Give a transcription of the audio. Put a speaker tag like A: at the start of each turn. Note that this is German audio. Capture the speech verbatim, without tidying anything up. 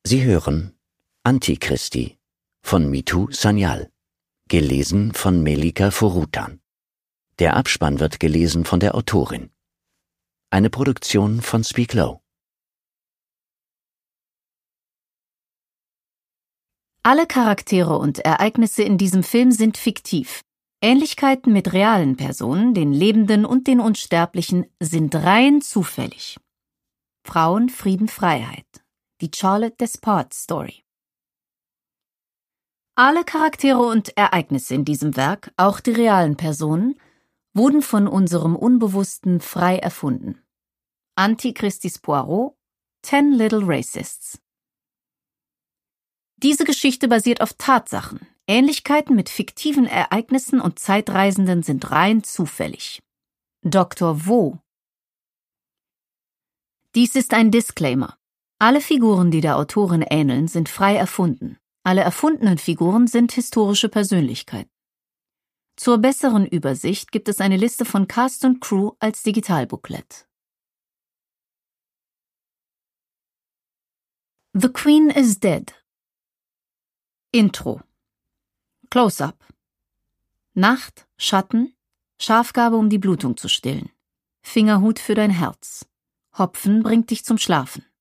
A: Sie hören Antichristi von Mitu Sanyal, gelesen von Melika Forutan. Der Abspann wird gelesen von der Autorin. Eine Produktion von Speak Low.
B: Alle Charaktere und Ereignisse in diesem Film sind fiktiv. Ähnlichkeiten mit realen Personen, den Lebenden und den Unsterblichen, sind rein zufällig. Frauen, Frieden, Freiheit. Die Charlotte Despard Story. Alle Charaktere und Ereignisse in diesem Werk, auch die realen Personen, wurden von unserem Unbewussten frei erfunden. Antichristis Poirot, Ten Little Racists. Diese Geschichte basiert auf Tatsachen. Ähnlichkeiten mit fiktiven Ereignissen und Zeitreisenden sind rein zufällig. Doktor Wo. Dies ist ein Disclaimer. Alle Figuren, die der Autorin ähneln, sind frei erfunden. Alle erfundenen Figuren sind historische Persönlichkeiten. Zur besseren Übersicht gibt es eine Liste von Cast und Crew als Digitalbooklet. The Queen is Dead. Intro. Close-up. Nacht, Schatten, Schafgabe, um die Blutung zu stillen. Fingerhut für dein Herz. Hopfen bringt dich zum Schlafen.